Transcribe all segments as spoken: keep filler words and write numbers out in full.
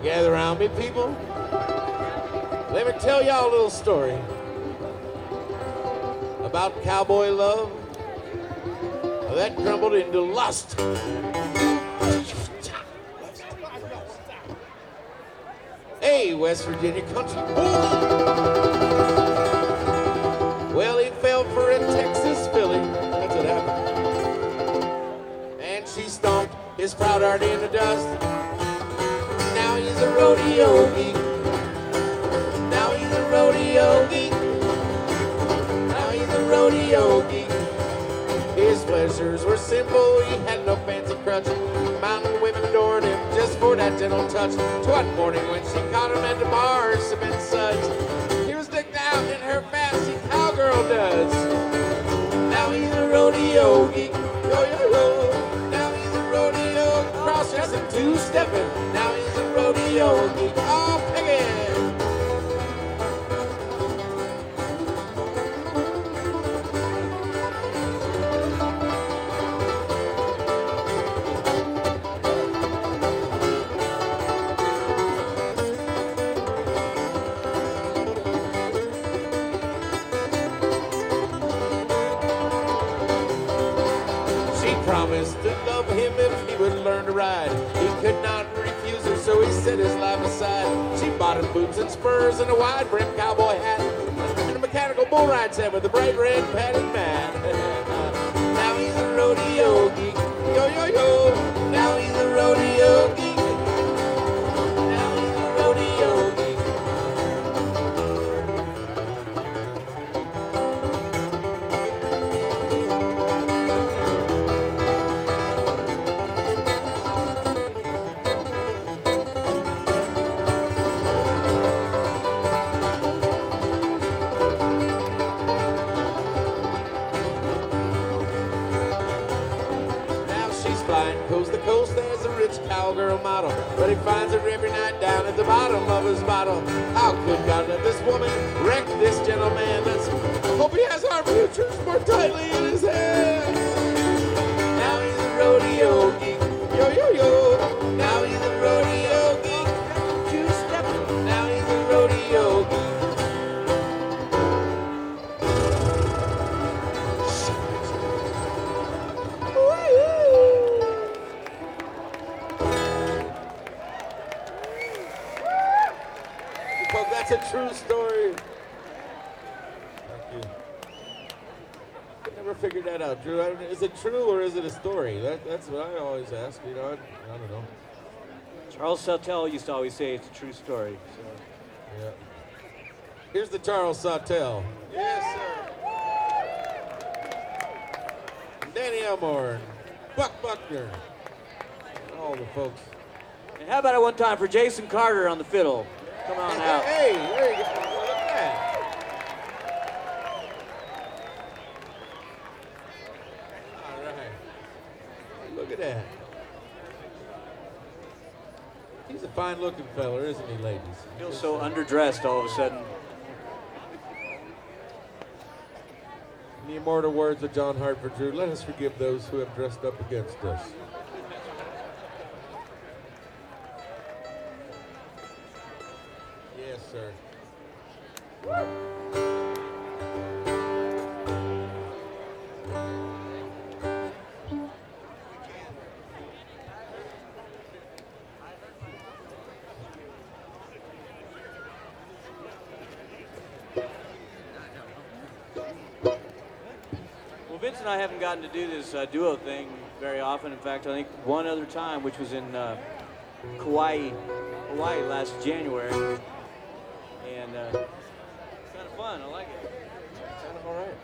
Gather around me, people. Let me tell y'all a little story about cowboy love that crumbled into lust. Hey, West Virginia country boy. Well, he fell for a Texas filly. That's what happened. And she stomped his proud heart in the dust. Now he's a rodeo geek. Now he's a rodeo geek. Now he's a rodeo geek. His pleasures were simple. He had no fancy crutch. Mountain women adored him just for that gentle touch. One morning when she caught him at the bar, she been such. He was decked out in her fancy cowgirl does. Now he's a rodeo geek. Yo, yo, yo. Now he's a rodeo cross-dressing, two-stepping. Now he's a rodeo geek. Oh, Peggy! Promised to love him if he would learn to ride. He could not refuse her, so he set his life aside. She bought him boots and spurs and a wide-brimmed cowboy hat and a mechanical bull ride set with a bright red padded mat. Now he's a rodeo geek. Yo, yo, yo. Now he's a rodeo geek. Now he's a rodeo geek. Coast to coast, there's a rich cowgirl model, but he finds her every night down at the bottom of his bottle. How could God let this woman wreck this gentleman? Let's hope he has our futures more tightly in his hands. Now he's a rodeo geek. Yo, yo, yo. Now he's a rodeo geek. Two-step. Now he's a rodeo geek. That's a true story. Thank you. I never figured that out, Drew. I don't, is it true or is it a story? That, that's what I always ask. You know, I, I don't know. Charles Sawtelle used to always say it's a true story. So. Yeah. Here's the Charles Sawtelle. Yes, sir. Danny Elmore and Buck Buckner. All the folks. And how about it one time for Jason Carter on the fiddle? Come on hey, out. Hey, there you go. Look at that. All right. Look at that. He's a fine-looking fella, isn't he, ladies? Feels so underdressed all of a sudden. In the immortal words of John Hartford, Drew, let us forgive those who have dressed up against us. Yes, sir. Well, Vince and I haven't gotten to do this uh, duo thing very often. In fact, I think one other time, which was in uh, Kauai, Hawaii last January. And uh, it's kind of fun. I like it. Kind of all right.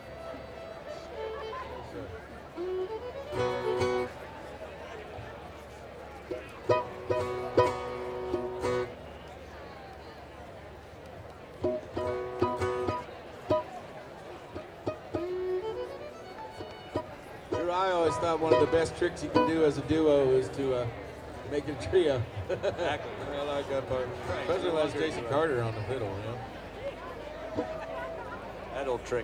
Drew, I always thought one of the best tricks you can do as a duo is to uh, make a trio. Exactly. I like that part. Especially when it's Jason Carter on the fiddle, you know? That old trick.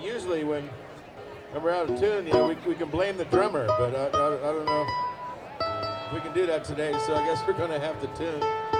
usually when, when we're out of tune, you know, we, we can blame the drummer, but I, I, I don't know if we can do that today, so I guess we're going to have to tune.